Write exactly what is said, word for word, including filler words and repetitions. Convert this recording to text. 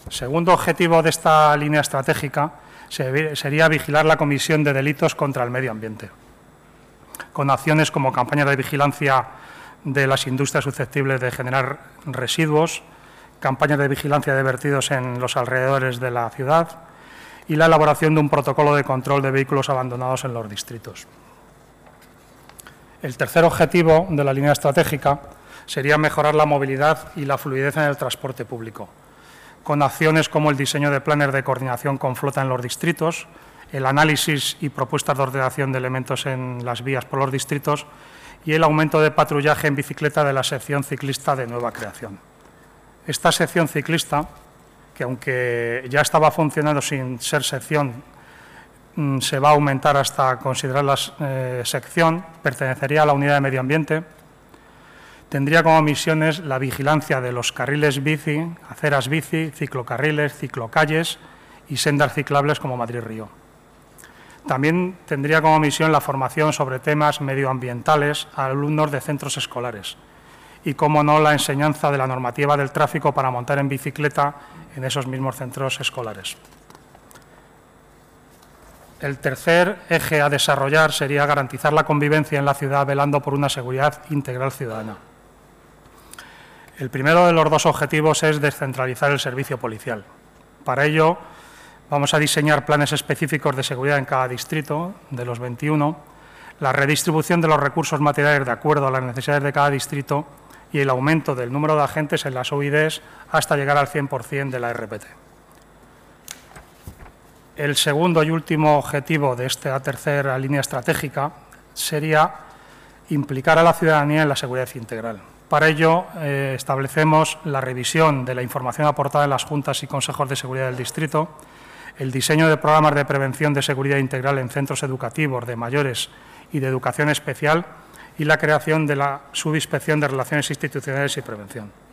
Segundo objetivo de esta línea estratégica sería vigilar la comisión de delitos contra el medio ambiente, con acciones como campañas de vigilancia de las industrias susceptibles de generar residuos, campañas de vigilancia de vertidos en los alrededores de la ciudad y la elaboración de un protocolo de control de vehículos abandonados en los distritos. El tercer objetivo de la línea estratégica sería mejorar la movilidad y la fluidez en el transporte público, con acciones como el diseño de planes de coordinación con flota en los distritos, el análisis y propuestas de ordenación de elementos en las vías por los distritos y el aumento de patrullaje en bicicleta de la sección ciclista de nueva creación. Esta sección ciclista, que aunque ya estaba funcionando sin ser sección, se va a aumentar hasta considerarla eh, sección, pertenecería a la Unidad de Medio Ambiente, tendría como misiones la vigilancia de los carriles bici, aceras bici, ciclocarriles, ciclocalles y sendas ciclables como Madrid-Río. También tendría como misión la formación sobre temas medioambientales a alumnos de centros escolares y, como no, la enseñanza de la normativa del tráfico para montar en bicicleta en esos mismos centros escolares. El tercer eje a desarrollar sería garantizar la convivencia en la ciudad velando por una seguridad integral ciudadana. El primero de los dos objetivos es descentralizar el servicio policial. Para ello, vamos a diseñar planes específicos de seguridad en cada distrito, de los veintiuno, la redistribución de los recursos materiales de acuerdo a las necesidades de cada distrito y el aumento del número de agentes en las O I Ds hasta llegar al cien por cien de la R P T. El segundo y último objetivo de esta tercera línea estratégica sería implicar a la ciudadanía en la seguridad integral. Para ello, eh, establecemos la revisión de la información aportada en las juntas y consejos de seguridad del distrito, el diseño de programas de prevención de seguridad integral en centros educativos de mayores y de educación especial y la creación de la subinspección de relaciones institucionales y prevención.